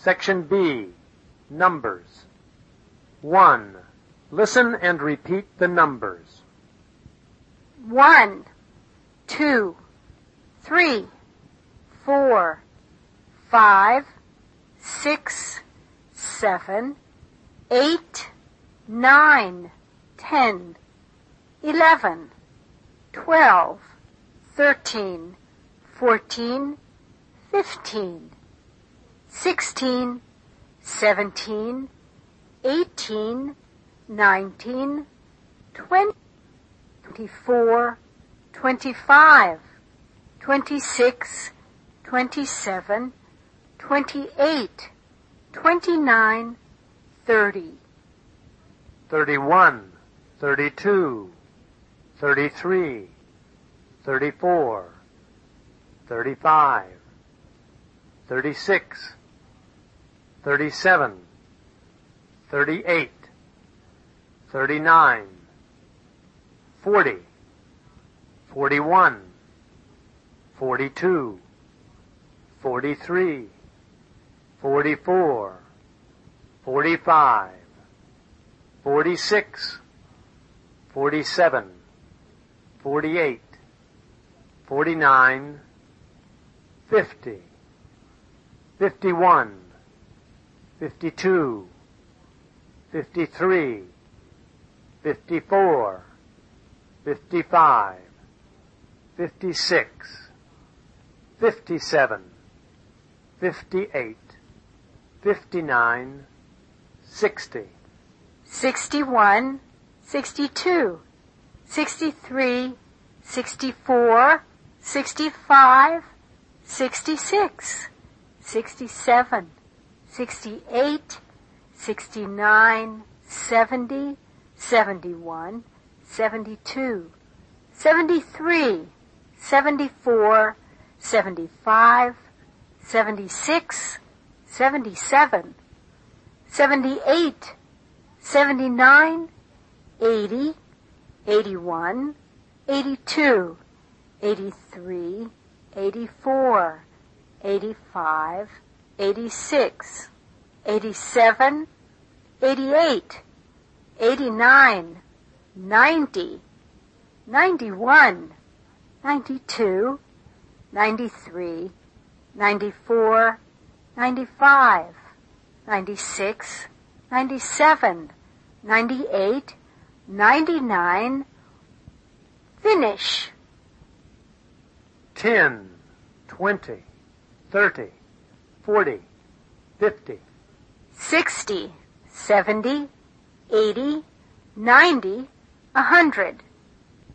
Section B, Numbers. 1. Listen and repeat the numbers. 1, 2, 3, 4, 5, 6, 7, 8, 9, 10, 11, 12, 13, 14, 15, 16, 17, 18, 19, 20, 24, 25, 26, 27, 28, 29, 30. 31, 32, 33, 34, 35, 36, 37, 38, 39, 40, 41, 42, 43, 44, 45, 46, 47, 48, 49, 50, 51, 52, 53, 54, 55, 56, 57, 58, 59, 60. 61, 62, 63, 64, 65, 66, 67, 68, 69, 70, 71, 72, 73, 74, 75, 76, 77, 78, 79, 80, 81, 82, 83, 84, 85, 86, 87, 88, 89, 90, 91, 92, 93, 94, 95, 96, 97, 98, 99, finish. 10, 20, 30, 40, 50. 60, 70, 80, 90, 100.